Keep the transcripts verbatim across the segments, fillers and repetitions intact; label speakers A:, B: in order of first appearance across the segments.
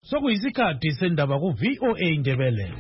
A: Sokuyisikhathi sendaba ku V O A Indebele.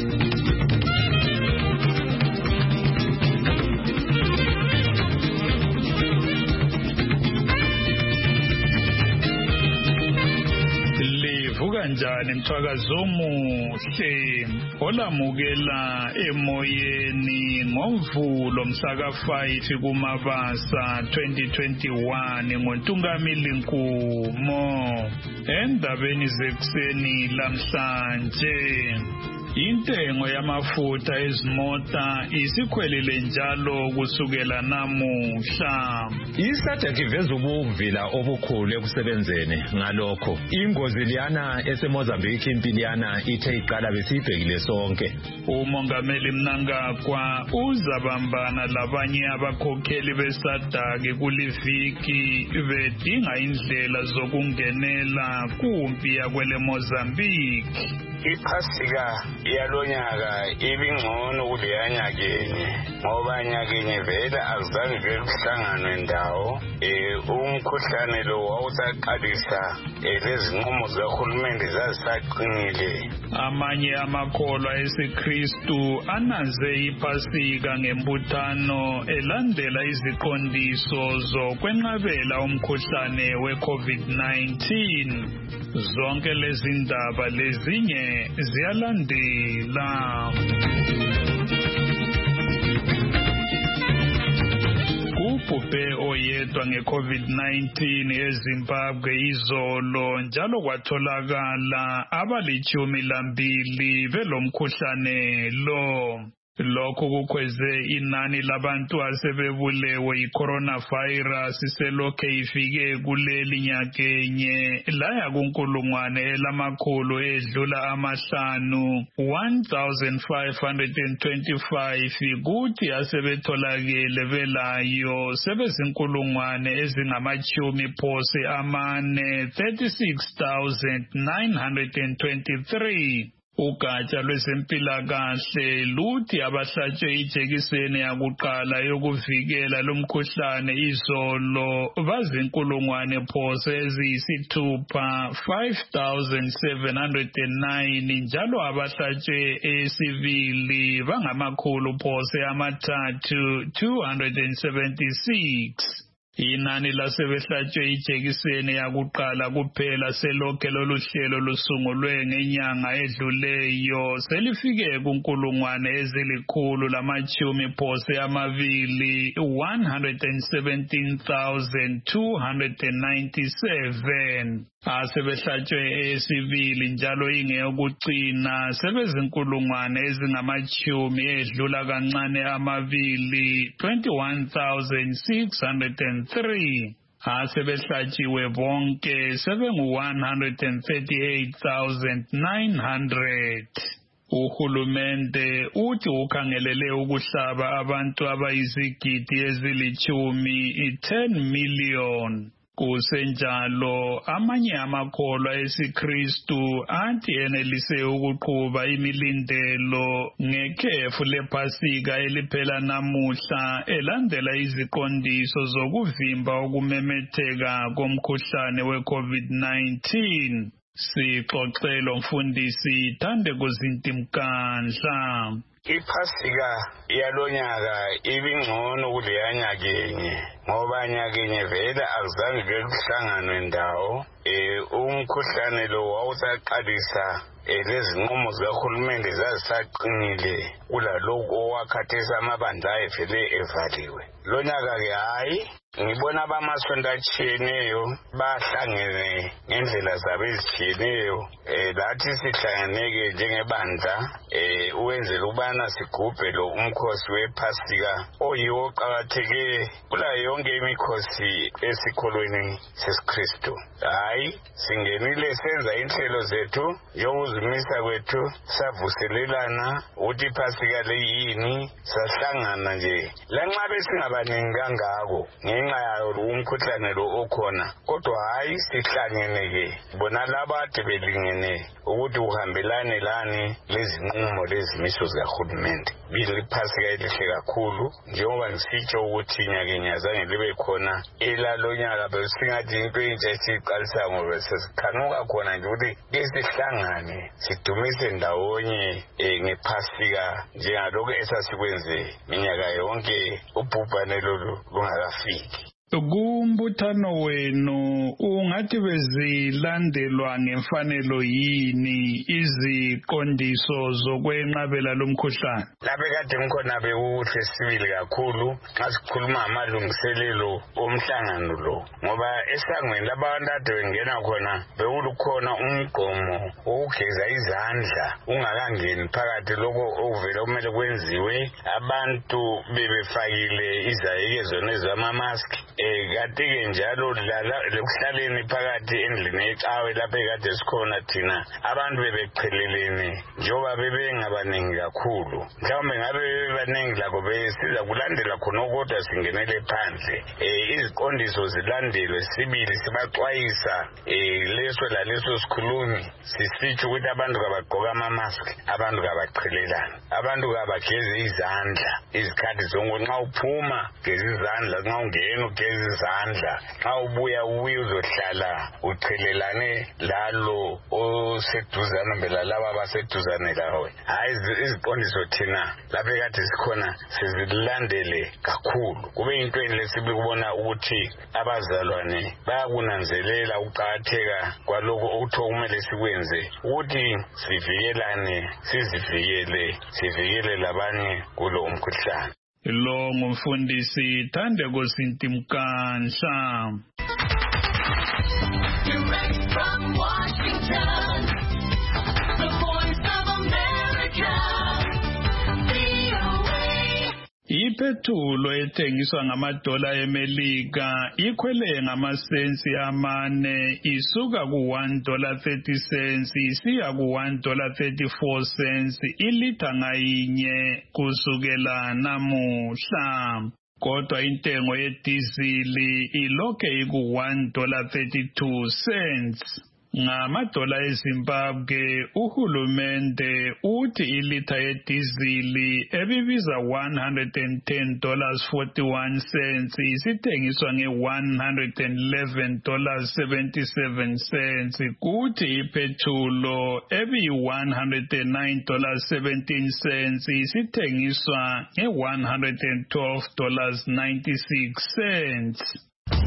A: Kanjani mthakazo omuhle olamukela emoyeni ngovulo mhlaka five kuMabasa twenty twenty-one ngoNtungamili Nkumo. Endabeni zekuseni lamhlanje intengo yamafutha ezimota isikhwelile njalo kusukela namuhla.
B: Isatha iveza ubuvila obukhulu ekusebenzeni ngalokho. Ingozi liyana eseMozambique impiliyana ithe iqala besibhekile sonke.
A: Umongameli Mnangagwa uzabambana labanye abakhokheli besadaki kuliviki bedinga indlela zokungenela kumpi yakwele Mozambique.
C: Iphasika yalonyaka ibingcono kuleyanyakeni ngoba nyakenye vela akuzange vele kuhlanganwe ndawo eh umkhuhlane lo wawusaqalisa lezinqumo zikahulumende zazisaqinile.
A: Amanye amakholwa esiKristu anaze iphasika ngembuthano elandela iziqondiso zokwenqabela umkhuhlane we-COVID nineteen. Zonke lezi ndaba lezinye ziyalandela. Kubhubhe oyedwa nge-COVID nineteen eZimbabwe izolo njalo kwatholakala abalichumi lambili belomkhuhlane lo. Lokhu kukhweze inani labantu asebebulewe i-coronavirus selokhe ifike kuleli nyakenye laya kunkulungwane elamakhulu edlula amahlanu one thousand five hundred twenty-five kuthi asebetholakele belayo sebezinkulungwane ezingamachumi phose amane thirty-six thousand nine hundred twenty-three. Ugatsha lwezempilakahle luthi abahlatshwe ijekiseni yakuqala yokuvikela lomkhuhlane izolo bazinkulungwane phose eziyisithupha five thousand seven hundred nine njalo abahlatshwe esibili bangamakhulu phose amathathu two hundred seventy-six. Inani lasebehlatshwe ijekiseni yakuqala kuphela selokhe lolu hlelo lusungulwe ngenyanga edluleyo selifike kunkulungwane ezilikhulu lamachumi phose amabili one hundred seventeen thousand two hundred ninety-seven. Asebehlatshwe esibili njalo ingeyokucina sebezinkulungwane ezingamachumi edlula kancane amabili twenty-one thousand six hundred three. Asebehlatshiwe bonke sebengu one hundred thirty-eight thousand nine hundred. Uhulumende uthi ukhangelele ukuhlaba abantu abayizigidi ezilichumi ten million. Kusenjalo amanye amakholwa esiKristu athi enelise ukuqhuba imilindelo ngekhefu lephasika eliphela namuhla elandela iziqondiso zokuvimba ukumemetheka komkhuhlane we-COVID nineteen. Sixoxelo mfundisi Thande Kuzintimkandla.
C: Iphasika yalonyaka ibingcono kuleyanyakenye ngoba nyakenye vela akuzange vele kuhlanganwe ndawo eh umkhuhlane lo wawusaqalisa lezinqumo zikahulumende zazisaqinile kulalokho owakhathesi amabandla evele evaliwe. Lonyaka ke hayi ngibona abamasonto atshiyeneyo bahlangene ngendlela zabo ezitshiyeneyo eh lathi sihlanganeke njengebandla eh uwenzela ukubana sigubhe lo umkhosi wephasika oyiwo oqakatheke kulayo yonke imikhosi esikholweni sesiKristu. Hayi singenile senza inhlelo zethu yokuzimisa kwethu savuselelana ukuthi iphasika leyini sahlangana nje lanxa besingabaningi kangako ngenxa yayo umkhuhlane lo okhona kodwa hayi sihlangene ke bona laba ade belingene ukuthi uhambelane lani lezinqumo lezimiso zikahulumende biliphasika elihle kakhulu njengoba ngisitsho ukuthi nyakenyazange libe khona elalonyaka besingathi into entsha esiqalisa ngoba sesikhanuka khona nje ukuthi kesihlangane sidumise ndawonye ngephasika njengalokho esasikwenze minyaka yonke ubhubhane lolu lungakafiki.
A: Kumbuthano wenu ungathi bezilandelwa ngemfanelo yini iziqondiso zokwenqabela lomkhuhlane?
C: Lapha kade ngikhona bekuhle sibili kakhulu xa sikhuluma amalungiselelo omhlangano lo ngoba esangweni labantu ade bengena khona bekulukhona umgomo wokugeza izandla ungakangeni phakathi lokho okuvela kumele kwenziwe abantu bebefakile izayekezo nezama-mask kade-ke njalo lekuhlaleni phakathi endlini ecawe lapho ekade sikhona thina abantu bebeqhelelene njengoba bebengabaningi kakhulu mhlawumbe ngabe bebaningi lakho besiza kulandela khona kodwa singenele phandle iziqondiso zilandelwe sibili sibaxwayisa leso laleso sikhulumi sisitsho ukuthi abantu kabagqoka ama-mask abantu kabaqhelelane abantu kabageze izandla izikhathi zonke nxa uphuma geza izandla nxa ungena ugeza izandla xa ubuya ubuye uzohlala uchelelane lalo oseduzane mbela laba abaseduzane lawe hayi iziqondiso thina lapha ekade sikhona sizilandele kakhulu kube into lesibili kubona ukuthi abazalwane bayakunanzelela ukuqakatheka kwalokho okuthiwa kumele sikwenze ukuthi sivikelane sizivikele sivikele labanye kulo umkhuhlane.
A: Lo ngumfundisi Thandeko Sintimkanhla.
D: Direct from Washington, the Voice of America, V O A.
A: Iphethulo ethengiswa ngamadola eMelika ikhwele ngamasensi amane isuka ku one dollar thirty cents isiya ku one dollar thirty-four cents ilitha ngayinye kusukela namuhla. Kodwa intengo yedizili ilokhe iku one dollar thirty-two cents. Ngamadola eZimbabwe uhulumende uthi ilitha yedizili ebibiza one hundred ten dollars forty-one cents isithengiswa nge one hundred eleven dollars seventy-seven cents kuthi iphethulo ebi one hundred nine dollars seventeen cents isithengiswa nge one hundred twelve dollars ninety-six cents.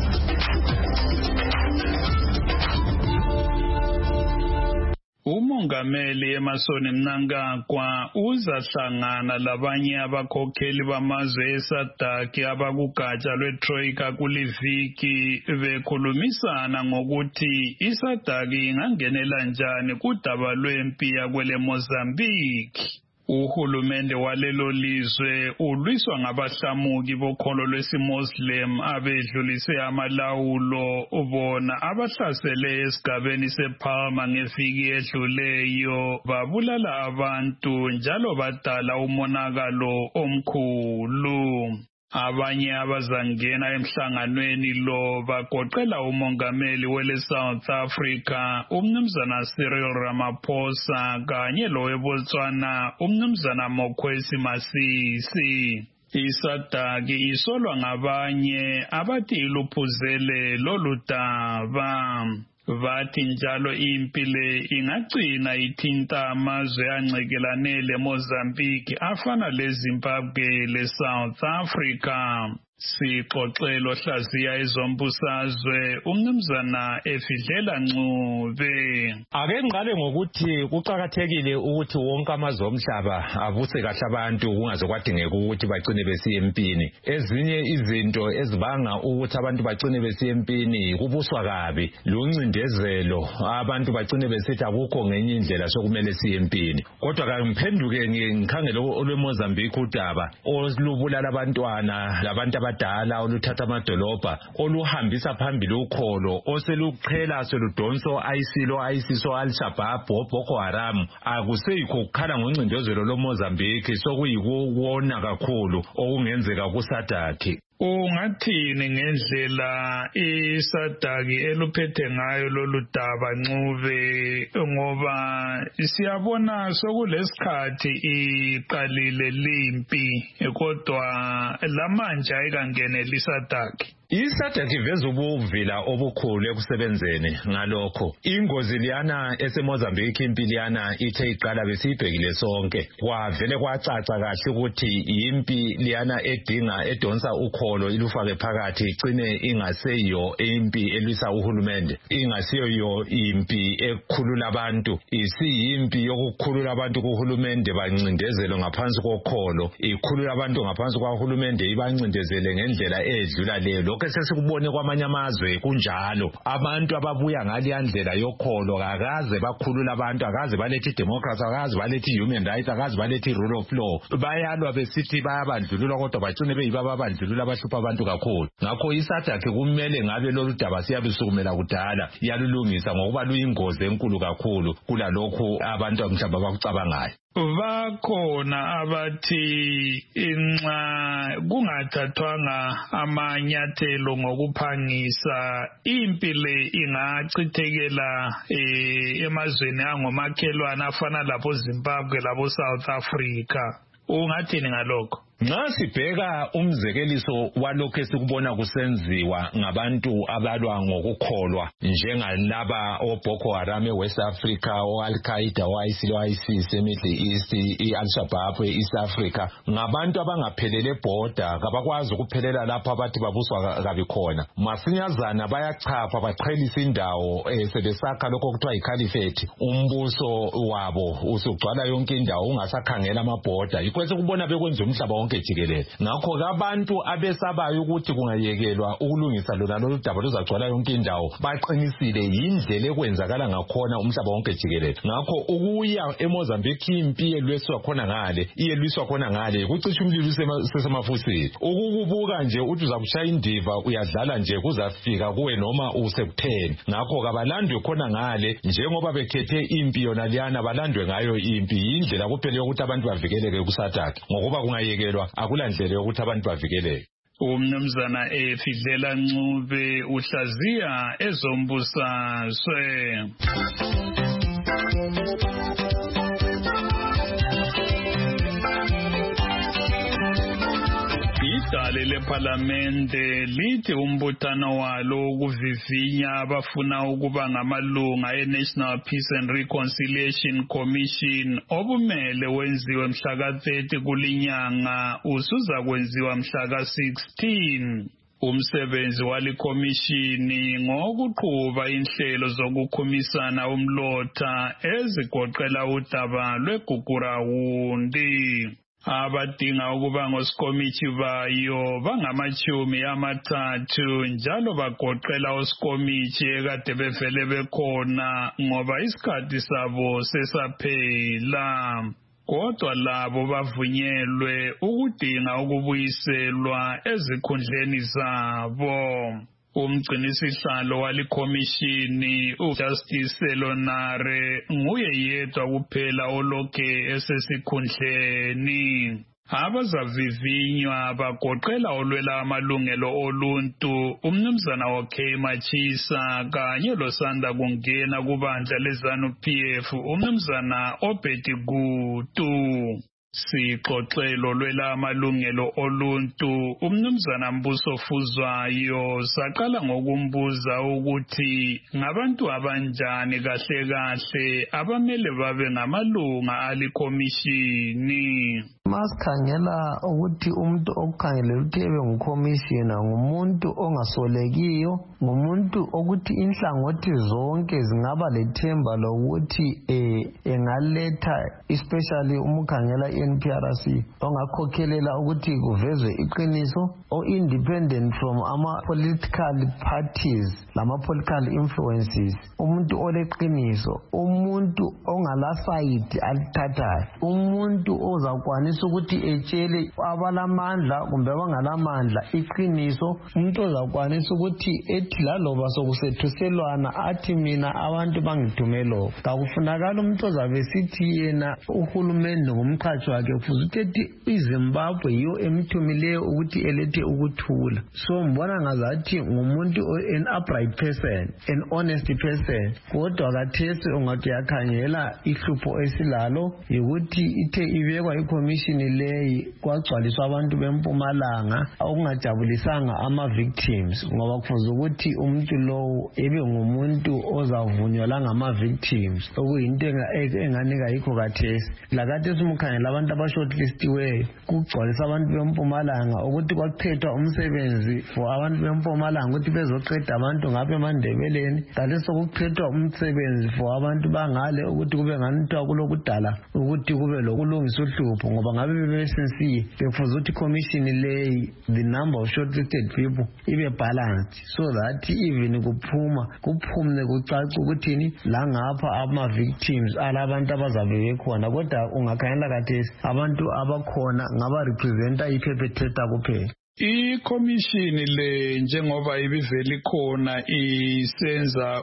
A: Umongameli Emmerson Mnangagwa uzahlangana labanye abakhokheli bamazwe eSADC abakugatsha lweTroika kuliviki bekhulumisana ngokuthi iSADC ingangenela njani kudaba lwempi yakwele Mozambique. Uhulumende walelo lizwe ulwiswa ngabahlamuki bokholo lwesiMuslim abedlulise amalawulo bona abahlasele esigabeni sePalma ngeviki edluleyo babulala abantu njalo badala umonakalo omkhulu. Abanye abazangena emhlanganweni lo bagoqela umongameli wele South Africa umnumzana Cyril Ramaphosa kanye lo weBotswana umnumzana Mokwesi Masisi. iSADC isolwa ngabanye abathi iluphuzele lolu daba. Bathi njalo impile ingagcina ithinta amazwe ancekelane leMozambique afana leZimbabwe leSouth Africa. Sixoxelo hlaziya ezombusazwe umnumzana Efidlela Ncube.
B: Ake ngiqale ngokuthi kuqakathekile ukuthi wonke amazwe omhlaba abuse kahle abantu kungazokwadingeka ukuthi bagcine besiya empini. Ezinye izinto ezibanga ukuthi abantu bagcine besiya empini kubuswa kabi luncindezelo abantu bagcine besithi akukho ngenye indlela sokumele siye empini. Kodwa kangiphenduke ngikhangele olweMozambique udaba olubulala abantwana labantu abadala oluthatha amadolobha oluhambisa phambili ukholo oseluqhela seludonso ayisilo ayisiso al-Shabaab Boko Haram akuseyikho ukukhala ngoncindezelo loMozambique sokuyikuwona kakhulu okungenzeka kuSADC.
A: Ungathini ngendlela isadaki eluphethe ngayo lolu daba Ncube ngoba siyabona sokulesikhathi iqalile limpi kodwa lamanje ayikangeneli isadaki.
B: isadaki iveza ubuvila obukhulu ekusebenzeni ngalokho. Ingozi liyana eseMozambique impi liyana ithe iqala besiyibhekile sonke. Kwavele kwacaca kahle ukuthi impi liyana edinga edonsa ukholo ilufake phakathi igcine ingaseyo impi elwisa uhulumende. Ingasiyo impi ekhulula abantu. Isiyimpi yokukhulula abantu kuhulumende bancindezelo ngaphansi kokholo. Ikhulula abantu ngaphansi kwahulumende ibancindezele ngendlela edlula leyo. Lokho sesikubone kwamanye amazwe kunjalo. Abantu ababuya ngali yandlela yokholo akaze bakhulula abantu, akaze balethe democracy, akaze balethe human rights, akaze balethe rule of law. Bayalwa besithi bayabandlulula kodwa bacine beyiba babandlulula abahlupha abantu kakhulu. Ngakho isadaki kumele ngabe lolu daba siyabisukumela kudala yalulungisa ngokuba luyingozi enkulu kakhulu kulalokho abantu amhlaba bakucabangayo.
A: Bakhona abathi inxa kungathathwanga amanyathelo ngokuphangisa impi le ingachithekela emazweni angomakhelwane afana lapho Zimbabwe labo South Africa. Ungathini ngalokho?
B: Nxa sibheka umzekeliso walokho esikubona kusenziwa ngabantu abalwa ngokukholwa njengalaba oBoko Haram eWest Africa, oAl-Qaeda, oISIL, oISIS eMiddle East, iAl-Shabaab eEast Africa, ngabantu abangaphelele border kabakwazi ukuphelela lapha abathi babuswa kabi khona. Masinyazana bayachapha baqhelisa indawo sebesakha lokho kuthiwa iCaliphate. Umbuso wabo usugcwala yonke indawo ungasakhangela amaborder. Ikwese kubona bekwenza umhlaba jikelele. Ngakho abantu abesabayo ukuthi kungayekelwa ukulungisa lona lolu daba luzagcwala yonke indawo baqinisile yindlela ekwenzakala ngakhona umhlaba wonke jikelele. Ngakho ukuya eMozambique impi elweswa khona ngale iyelwiswa khona ngale kucisha umlilo sesemafusini. Ukukubuka nje uthi uzakushaya indiva uyadlala nje kuzafika kuwe noma usekutheni. Ngakho kabalandwe khona ngale njengoba bekhethe impi yona liyana balandwe ngayo impi indlela kuphela yokuthi abantu bavikeleke kusadaki ngokuba kungayekelwa akula ndlela yokuthi abantu bavikeleke.
A: Umnumzana Efidlela Ncube uhlaziya ezombusazwe. Idale leParlamente lithi umbuthano walo ukuvivinya abafuna ukuba ngamalunga eNational Peace and Reconciliation Commission obumele wenziwe mhla ka thirty kulinyanga usuza kwenziwa mhla ka sixteen. Umsebenzi walikhomishini ngokuqhuba inhlelo zokukhumisana umlotha ezigoqela udaba lweGugurawundi. Abadinga ukuba ngosikomithi bayo bangamachumi amathathu njalo bagoqela osikomithi ekade bevele bekhona ngoba isikhathi sabo sesaphela. Kodwa labo bavunyelwe ukudinga ukubuyiselwa ezikhundleni zabo. Umgcinisihlalo walikhomishini uJustice Selonare nguye yedwa kuphela olokhe esesikhundleni. Abazavivinywa bagoqela olwela amalungelo oluntu umnumzana wakhe Machisa kanye losanda kungena kubandla leZANU-P F umnumzana Obedi Gutu. Sixoxelo lwela amalungelo oluntu umnumzana Mbuso Fuzwayo saqala ngokumbuza ukuthi ngabantu abanjani kahle kahle abamele babe ngamalunga alikhomishini.
E: Masikhangela ukuthi umuntu okukhangelela ukuthi ebe ngukhomishina ngumuntu ongasolekiyo, ngumuntu ukuthi inhlangothi zonke zingaba lethemba lokuthi eh engaletha especially umukhangela i-N P R C ongakhokhelela ukuthi kuvezwe iqiniso o independent from ama political parties lama political influences, umuntu oleqiniso, umuntu ongala side alithathayo, umuntu ozakwanisa uzakwanisa ukuthi etshele abalamandla kumbe abangalamandla iqiniso. Umuntu ozakwanisa ukuthi ethi laloba sokusethuselwana athi mina abantu bangithumelo. Kakufunakala umuntu ozabe sithi yena uhulumende ngumqhatshi wakhe kufuze ukuthi ethi iZimbabwe yiyo emthumileyo ukuthi elethe ukuthula. So mbona ngazathi ngumuntu an upright person, an honest person. Kodwa kathesi ungathi yakhangela ihlupho esilalo yikuthi ithe ibekwa ikomishini leyi kwagcwaliswa abantu bempumalanga okungajabulisanga ama victims, ngoba kufuze ukuthi umuntu lowo ebe ngumuntu ozavunywa ngama victims, okuyinto enganika yikho kathesi. Lakathesi umkhangela abantu abashortlistiweyo kugcwalisa abantu bempumalanga ukuthi kwakuthethwa umsebenzi for abantu bempumalanga ukuthi bezoqeda abantu ngapha eMandebeleni. Kanti sokuthethwa umsebenzi for abantu bangale ukuthi kube nganithwa kulokudala ukuthi kube lokulungisa uhlupho, ngoba ngabe bebesensiye befuze ukuthi commission leyi the number of shortlisted people ibe balanced so that even kuphuma kuphumne kucaca ukuthini la ngapha ama victims alabantu abazabe bekhona. Kodwa ungakhangela kathesi abantu abakhona ngaba representa iperpetrator kuphela.
A: Ikomishini le njengoba ibivela ikhona isenza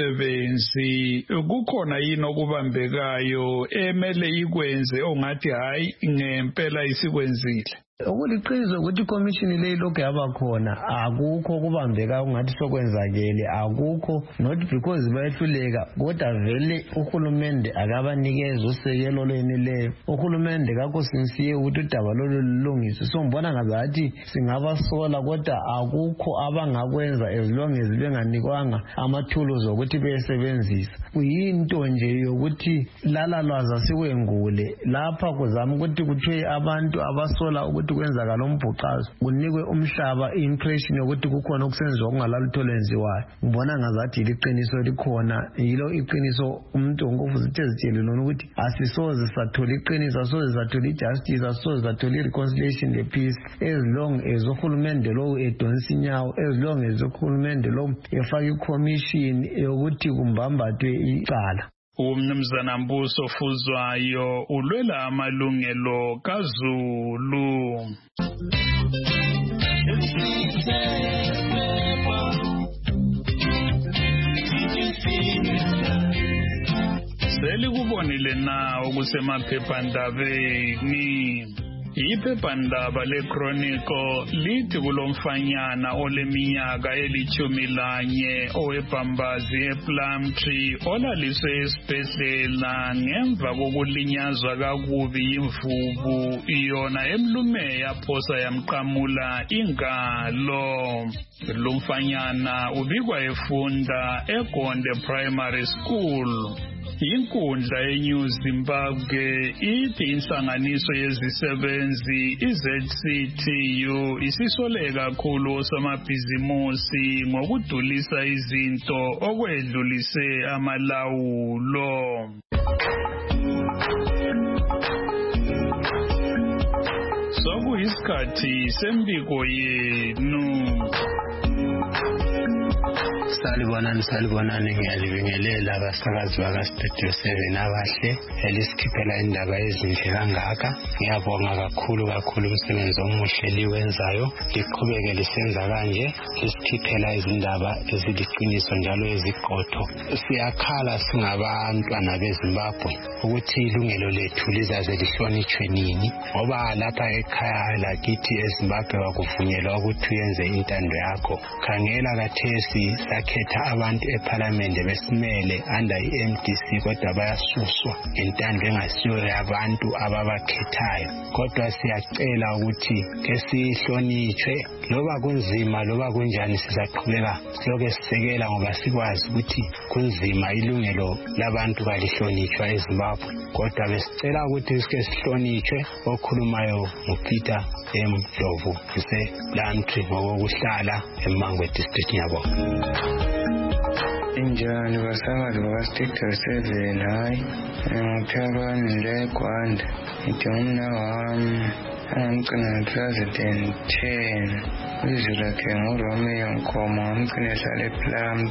A: umsebenzi, kukhona yini okubambekayo emele ikwenze ongathi hayi ngempela isikwenzile?
E: Okuliqiniso ukuthi ikomishini leyi lokho yabakhona akukho kubambeka ungathi sokwenzakele, akukho, not because bayehluleka, kodwa vele uhulumende akabanikeza usekelo lweneleyo. Uhulumende kakho sinsiye ukuthi udaba lolu lulungiswe. So mbona ngazathi singabasola kodwa akukho abangakwenza as long as benganikwanga amathuluzi ukuthi beyesebenzisa. Kuyinto nje yokuthi lala lwaza sikwengule lapha kuzama ukuthi kuthiwe abantu abasola ukuthi kwenzakala umbhuqazo kunikwe umhlaba impression yokuthi kukhona okusenziwa okungalalutholenziwayo. Ngibona ngazathi liqiniso likhona, yilo iqiniso umuntu ongofuza ukuthi ezitshele lona ukuthi asisoze sathola iqiniso, asoze sathola ijustice, asoze sathola ireconciliation lepeace as long as uhulumende lo edonsa inyawo, as long as uhulumende lo efaka ikommission yokuthi kumbambathwe icala.
A: Umnumzana Mbuso Fuzwayo ulwela amalungelo kaZulu. Selikubonile na okusemaphephandabeni. Iphephandaba leChronicle lithi kulomfanyana oleminyaka elithumi lanye owebhambazi ePlumtree olaliswe esibhedlela ngemva kokulinyazwa kakubi imvubu iyona emlume yaphosa yamqamula ingalo. Lumfanyana ubikwa efunda eGonde Primary School. Inkundla yeNew Zimbabwe ithi inhlanganiso yezisebenzi iZ C T U isisole kakhulu osamabhizimusi ngokudulisa izinto okwedlulise amalawulo. Sokuyisikhathi sembiko yenu.
F: Salibonani salibonani ngiyalibingelela abasakazi bakaStudio seven abahle elisikhiphela indaba ezinhle kangaka. Ngiyabonga kakhulu kakhulu umsebenzi omuhle liwenzayo, liqhubeke lisenza kanje lisikhiphela izindaba eziliqiniso njalo eziqotho. Siyakhala singabantwana beZimbabwe ukuthi ilungelo lethu lizaze lihlonitshwe nini, ngoba lapha ekhaya lakithi eZimbabwe wakuvunyelwa ukuthi uyenze intando yakho. Khangela kathesi sakhetha abantu eParliament besimele under i-M D C kodwa bayasuswa intando engasiyo yabantu ababakhethayo. Kodwa siyacela ukuthi ke sihlonitshwe, loba kunzima loba kunjani sizaqhubeka siloke sisekela ngoba sikwazi ukuthi kunzima, ilungelo labantu kalihlonitshwa eZimbabwe. Kodwa besicela ukuthi sike sihlonitshwe. Okhulumayo nguPeter M Dlovu ePlumtree ngokuhlala eMangwe District. Ngiyabonga.
G: Injani basakazi bakaStudio seven. Hayi ngithabani leGwanda ngithi umnawami angimgcina two thousand ten. Izwi lakhe nguRomeo Nkomo, ngamgcina ehlala ePlumtree.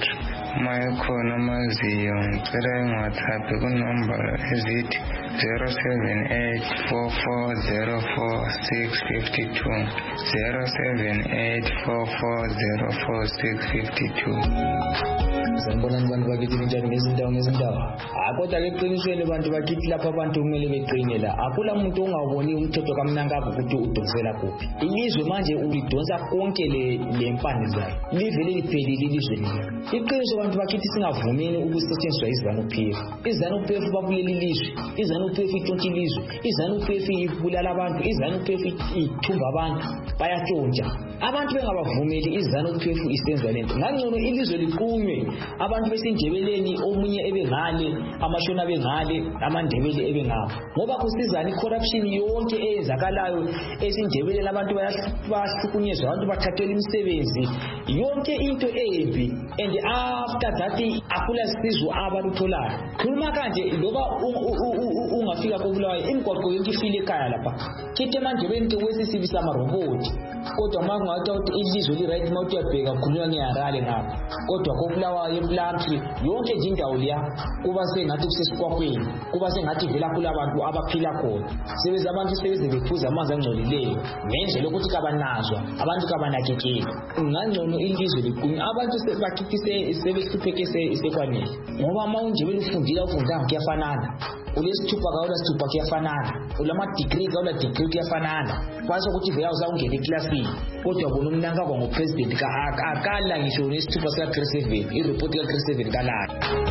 G: uma ekhona amaziyo ngicela engu-WhatsApp kunombolo ezithi zero seven eight four four zero four six five two zero seven eight four four zero four six five two.
H: Sanibonani bantu bakithi njani ngezindawo ngezindawo. Kodwa ke qinisweni bantu bakithi lapha abantu kumele beqine la. Akula umuntu ongawuboni umthetho kamnankabo ukuthi udonsela kuphi. Ilizwe manje ulidonsa konke le lempande zayo. Live leliphelile ilizwe leli. Iqiniso bantu bakithi singavumeni ukusetshenziswa izanu-P F. Izanu-P F babulele ilizwe. Izanu-P F itshontsha ilizwe. Izanu-P F ibulala abantu. Izanu-P F ithumba abantu. Bayatshontsha. Abantu bengabavumeli izanu-P F isenza lento. Ngangcono ilizwe liqunywe. Abantu besinjebeleni omunye ebengale amashona bengale amandebele ebengapha ngoba kusizana icorruption yonke eyenzakalayo esinjebeleni abantu bayahlukunyezwa abantu bathathelwa imisebenzi yonke into embi and after that akula sizwe abalutholayo khuluma kanje loba ungafika kobulawayo imigwaqo yonke ifile ekhaya lapha kithi manje bente wesisibisa amaroboti kodwa mangathi ukuthi ilizwe li right mawuthi uyabheka khulunywa ngiyarale ngapha kodwa kobulawayo eplantri yonke nje indawo liya kuba sengathi kusesikwakweni kuba sengathi vela kula abantu abaphila khona sebeze abantu sebeze bephuza amanzi angcolileyo ngendlela ukuthi kabanazwa abantu kabanakekeli ngangcono ilizwe liqunywe abantu sebakhithise sebehlupheke isekwanele ngoba mawunje belufundile ufundanga kuyafanana ulesithupha kaula sithupha kuyafanana ulama degree kaula degree kuyafanana kwasho ukuthi vela uzawungena eclassini kodwa bona umnanka kwa ngopresident ka akala ngisho nesithupha sika grade seven ireport ka grade seven kalala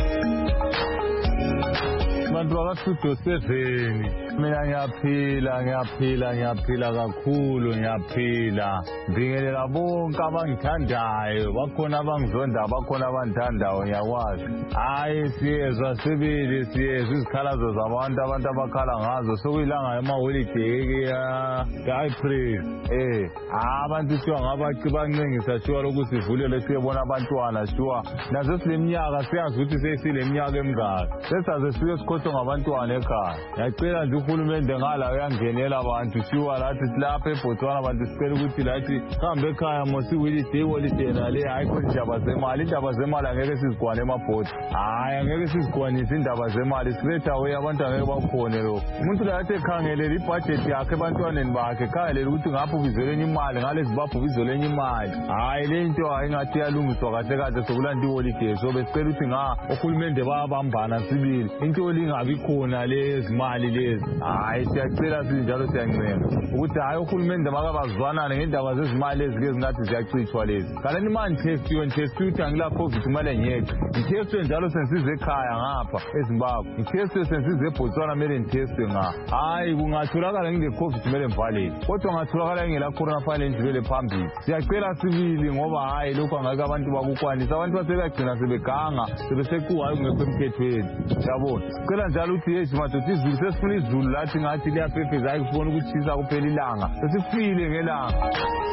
I: bantu bakastudio seven mina ngiyaphila ngiyaphila ngiyaphila kakhulu ngiyaphila ngibingelela bonke abangithandayo bakhona abangizonda bakhona abangithandayo ngiyakwazi hayi siyezwa sibili siyezwa izikhalazo zabantu abantu abakhala ngazo sokuyilanga emaholiday ka-April eh abantu shuwa ngabaci bancengisa shuwa lokuthi sivulele siyebona abantwana shuwa nazo sileminyaka siyazi ukuthi sesileminyaka emingaka sesaze siye sikhohlwe ngabantwana ekhaya ngiyacela nje uhulumende ngala uyangenela abantu shuwa lathi silapha eBotswana abantu sicela ukuthi lathi kambe ekhaya mosiwiliday holiday nale hayi khona indaba zemali indaba zemali angeke sizigwane emabhodi hayi angeke sizigwanise indaba zemali siletha we abantu angeke bakhone lo umuntu lathi ekhangelela ibudget yakhe ebantwaneni bakhe ekhangelela ukuthi ngapho ubizeleni imali ngale Zimbabwe ubizeleni imali hayi le nto ayingathi yalungiswa kahle kahle sokulanda iholiday so besicela ukuthi nga uhulumende bayabambana sibili into lingabi khona lezi mali lezi hayi siyacela sinjalo siyancenga ukuthi hayi uhulumende makabazwanane ngendaba zezimali ezike zingathi ziyachithwa lezi kaleni manje test you and test you ngila covid imali ngeke ngitestwe njalo sensize ekhaya ngapha eZimbabwe ngitestwe sensize eBotswana mele ngitestwe nga hayi kungatholakala ngile covid mele mvalele kodwa ngatholakala ngela corona file ndivele phambili siyacela sibili ngoba hayi lokho angeke abantu bakukwanisa abantu basebegcina sebeganga sebesekuwa hayi ngekho emthethweni yabona cela njalo ukuthi yezi madoda izulu sesifuna izulu lathi ngathi liyaphefeza hayi kufuna ukuthisa kuphela ilanga sesifile ngelanga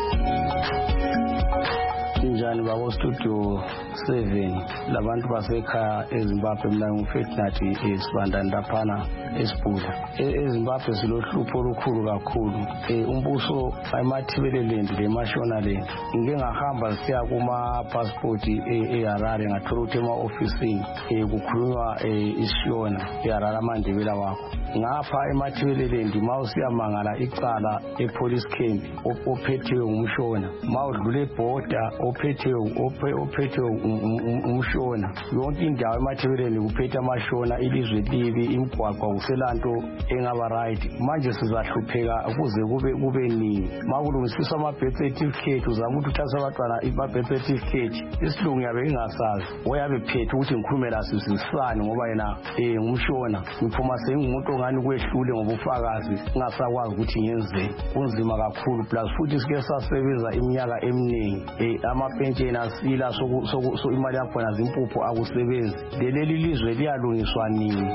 J: Njani bako studio seven labantu basekhaya eZimbabwe mina ngufetnathi esibandani laphana esibuza eZimbabwe silohlupho olukhulu kakhulu umbuso ayemathibelelendi lemashona le ngike ngahamba siya kuma passport eHarare ngathola ukuthi ema officeini kukhulunywa isiShona eHarare amandebela wakho ngapha emathibelelendi mawusiyamangala icala epolice camp ophethiwe ngumshona mawudlule eborder ophethiwe ophethiwe umshona yonke indawo emathibeleni kuphethe amashona ilizwe libi imigwaqo kuselanto engaba right manje sizahlupheka kuze kube kube nini makulungisiswa ama birth certificate uzama ukuthi uthathe abantwana i birth certificate isilungu yabe ingasazi oyabe phethe ukuthi ngikhulume la sisisane ngoba yena eh ngumshona ngiphuma sengumuntu ongani kwehlule ngobufakazi ngingasakwazi ukuthi ngiyenzeni kunzima kakhulu plus futhi sike sasebenza iminyaka eminingi eh amapensheni asila so imali yakho nazimpupho akusebenzi leli lizwe liyalungiswa nini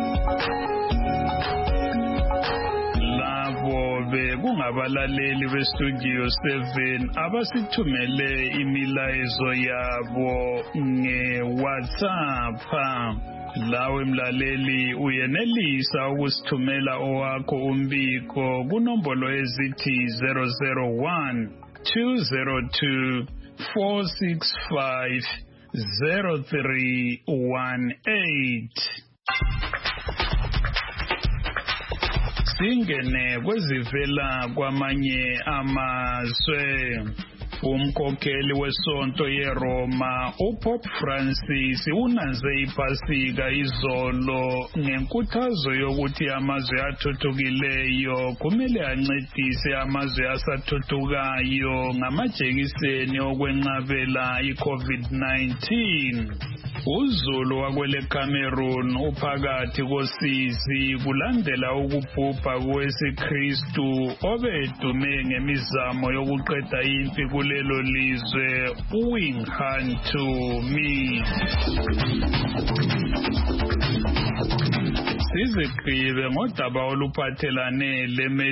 A: labo bekungabalaleli bestudio seven abasithumele imilayezo yabo nge-WhatsApp lawe mlaleli uyenelisa ukusithumela owakho umbiko kunombolo ezithi zero zero one two zero two four six five zero three one eight. Singene kwezivela kwamanye amazwe. Umkhokheli wesonto yeRoma uPope Francis unanze iPasika izolo ngenkuthazo yokuthi amazwe athuthukileyo kumele ancedise amazwe asathuthukayo ngamajekiseni okwenqabela iCovid nineteen. Uzulu wakwele Cameroon uphakathi kosizi kulandela ukubhubha kwesikristu obedume ngemizamo yokuqeda impi kulelo lizwe uWingham Tumi. Sizigqibe ngodaba oluphathelane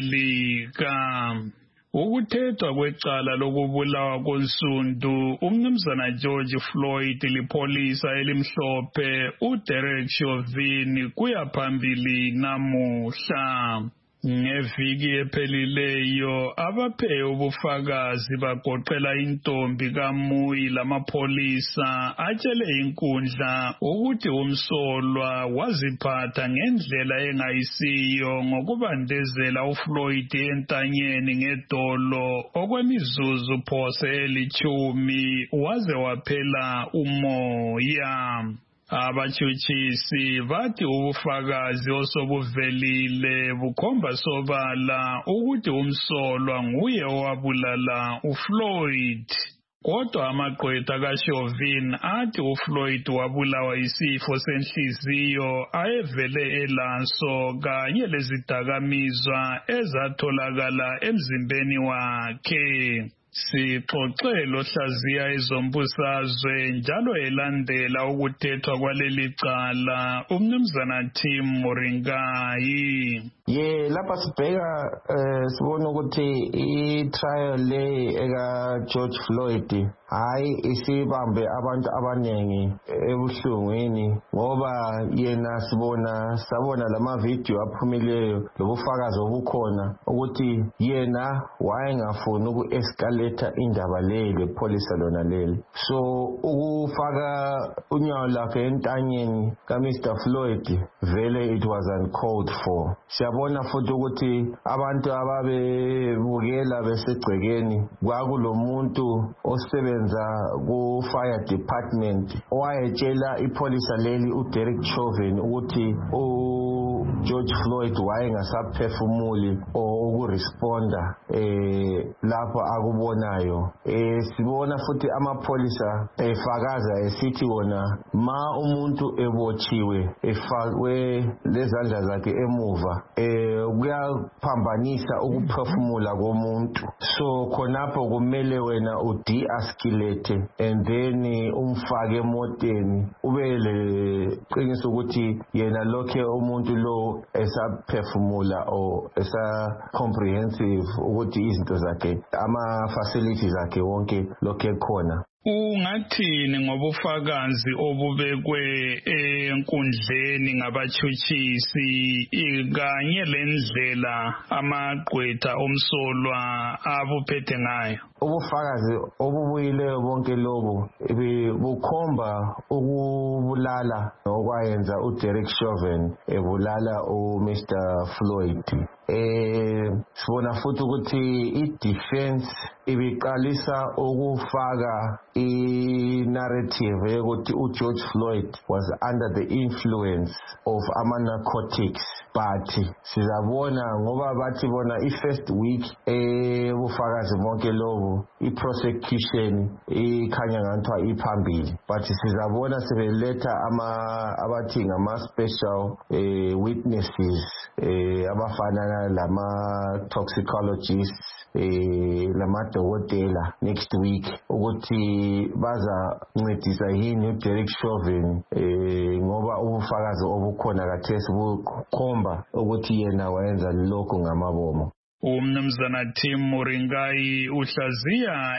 A: leMelika. Ukuthethwa kwecala lokubulawa konsundu umnumzana George Floyd lipholisa elimhlophe uDerek Chauvin kuyaphambili namuhla. Ngeviki ephelileyo abaphe ubufakazi bagoqela intombi kaMuyi lamapholisa atshele inkundla ukuthi umsolwa waziphatha ngendlela engayisiyo ngokubandezela uFloyd entanyeni ngedolo okwemizuzu phose elithumi waze waphela umoya. Abatshutshisi bathi ubufakazi osobuvelile bukhomba sobala ukuthi umsolwa nguye owabulala uFloyd. Kodwa amagqwetha kaChauvin athi uFloyd wabulawa isifo senhliziyo ayevele elaso kanye lezidakamizwa ezatholakala emzimbeni wakhe. Sixoxe lohlaziya ezombusazwe njalo elandela ukuthethwa kwaleli cala umnumzana Tim Moringai.
K: Ye lapha sibheka sibona ukuthi i-trial le eka George Floyd hayi isibambe abantu abanengi ebuhlungwini ngoba yena sibona sabona lama video aphumileyo lobufakazi obukhona ukuthi yena wayengafuni uku-escalate indaba le lepolisa lona leli. So ukufaka unyawo lakhe entanyeni ka Mister Floyd vele it was uncalled for. Siyabona futhi ukuthi abantu ababebukela besegcekeni kwakulomuntu osebenza ku fire department owayetshela ipolisa leli uDerek Chauvin ukuthi u George Floyd wayengasaphefumuli ukuresponda eh lapho akubonayo. Eh sibona futhi amapolisa efakaza esithi wona ma umuntu ebotshiwe efakwe lezandla zakhe emuva eh kuyaphambanisa ukuphefumula komuntu. So khonapho kumele wena ude-escalate and then umfake emoteni ube leqiniso ukuthi yena lokhe umuntu lo esaphefumula o esa comprehensive ukuthi izinto zakhe ama facilities zakhe wonke lokhe khona.
A: Ungathini ngobufakazi obubekwe enkundleni ngabatshutshisi kanye lendlela amagqwetha omsolwa abuphethe ngayo?
K: Ubufakazi obubuyileyo bonke lobo bukhomba ukubulala okwayenza uDerek Chauvin ebulala uMister Floyd. Eh sibona futhi ukuthi i-defense ibiqalisa ukufaka i-narrative yokuthi uGeorge Floyd was under the influence of ama-narcotics, but sizabona ngoba bathi bona i-first week ebufakazi bonke lobo i-prosecution ikhanya nganthiwa iphambili, but sizabona sebeletha ama abathi ngama-special eh, witnesses eh, abafana lama toxicologists eh, lamadokotela next week ukuthi baza ncedisa yini uDerek Chauvin eh, ngoba ubufakazi obukhona kathesi bukhomba ukuthi yena wayenza lokho ngamabomo.
A: Umnumzana Tim Moringai uhlaziya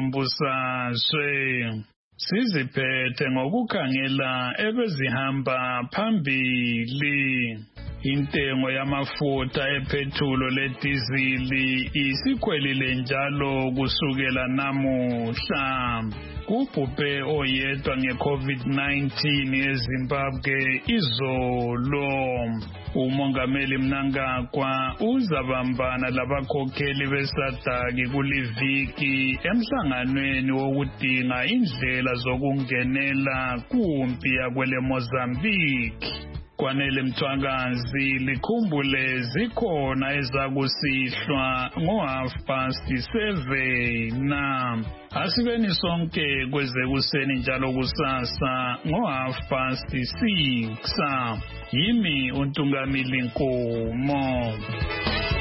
A: ezombusazwe. Siziphethe ngokukhangela ebezihamba phambili. Intengo yamafutha ephethulo ledizili isikhwelile njalo kusukela namuhla. kubhubhe oyedwa nge-COVID nineteen eZimbabwe izolo. Umongameli Mnangagwa uzabambana labakhokheli besadaki kuliviki emhlanganweni wokudinga indlela zokungenela kumpi yakwele Mozambique. Kwanele Mthwakazi likhumbule zikhona ezakusihlwa ngo-half past seven na asibeni sonke kwezekuseni njalo kusasa ngo-half past six. Yimi uNtungamili Nkomo.